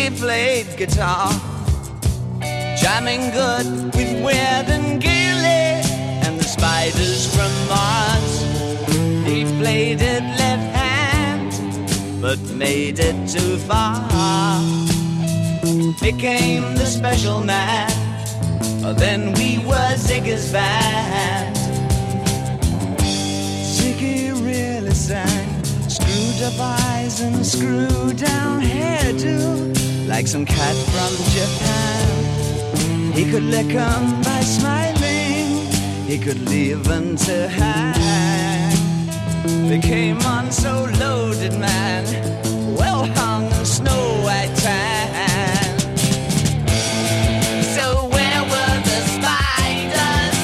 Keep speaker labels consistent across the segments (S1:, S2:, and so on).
S1: Ziggy played guitar, jamming good with Weird and Gilly and the Spiders from Mars. He played it left hand, but made it too far. Became the special man, then we were Ziggy's band. Ziggy really sang, screwed up eyes and screwed down hairdo, like some cat from Japan. He could lick 'em by smiling, he could leave 'em to hang. They came on so loaded, man, well hung in snow white tan. So where were the spiders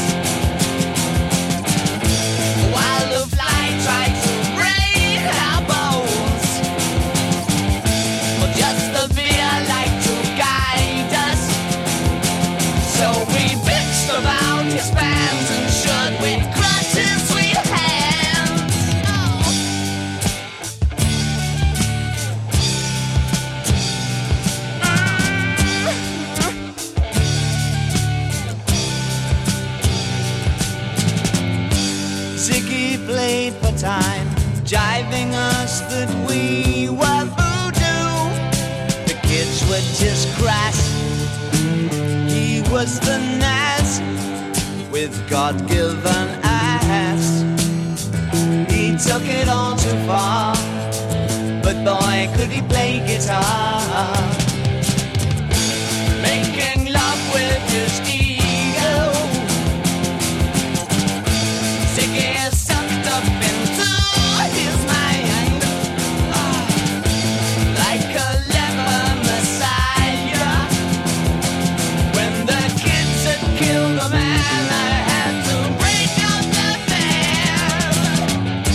S1: while the fly tried to break our bones? Well, just the fear like to guide us. So we bitched about his fans and should we crush his sweet hands. Ziggy played for time, jiving us that we were voodoo. The kids were just crass, he was the Nas with God-given ass. He took it all too far, but boy could he play guitar. Making love with his ego, Ziggy sucked up into his mind, like a leper messiah. When the kids had killed a man, I had to break up the band.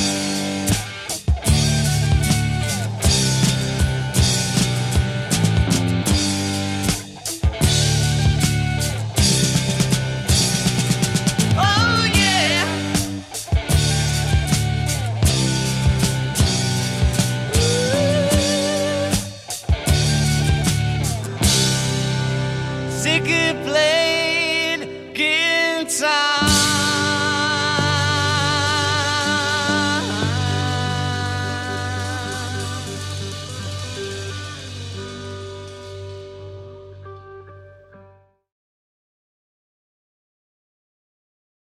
S1: Oh yeah. Ziggy played guitar.